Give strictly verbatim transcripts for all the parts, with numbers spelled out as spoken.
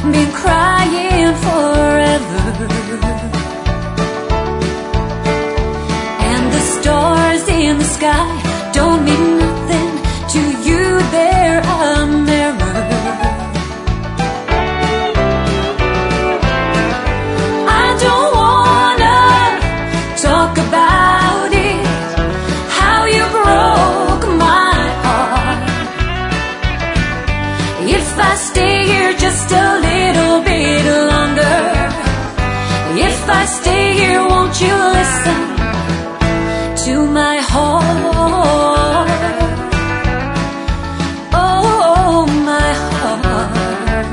been crying forever, and the stars in the sky don't mean nothing to you. They're a mirror. I don't wanna talk about it, how you broke my heart. If I stay here just a little bit longer, if I stay here, won't you listen to my heart? Oh, my heart.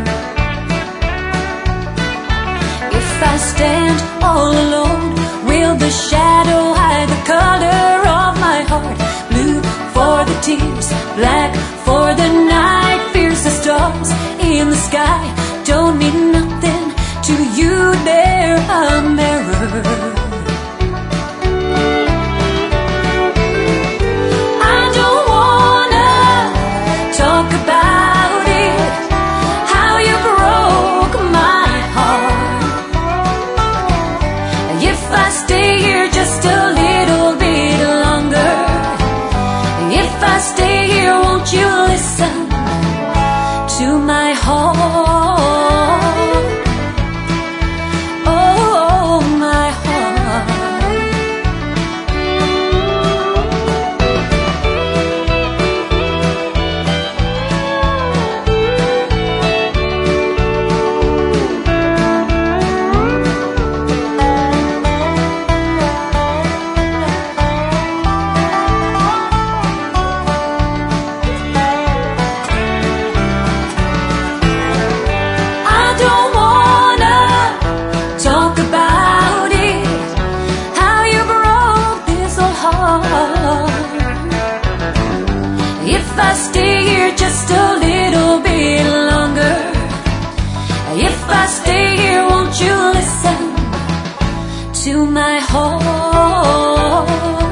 If I stand all alone, will the shadow hide the color of my heart? Blue for the tears, black for the night, fierce the stars in the sky don't mean nothing to you. They're a mirror. I don't wanna talk about it, how you broke my heart. If I stay here just a little bit longer, if I stay here, won't you listen to my heart? Oh, my heart. I don't wanna talk about it, how you broke this old heart. If I stay here just a little bit longer, if I stay here, won't you listen to my heart?